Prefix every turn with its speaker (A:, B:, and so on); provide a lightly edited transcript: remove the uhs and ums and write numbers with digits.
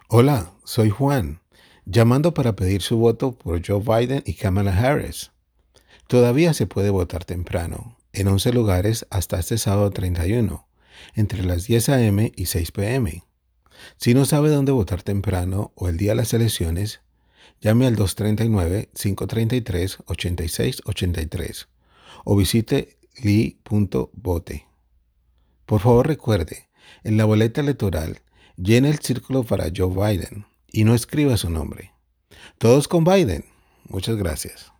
A: Hola, soy Juan, llamando para pedir su voto por Joe Biden y Kamala Harris. Todavía se puede votar temprano, en 11 lugares hasta este sábado 31, entre las 10 a.m. y 6 p.m. Si no sabe dónde votar temprano o el día de las elecciones, llame al 239-533-8683 o visite lee.vote. Por favor recuerde, en la boleta electoral, llene el círculo para Joe Biden y no escriba su nombre. Todos con Biden. Muchas gracias.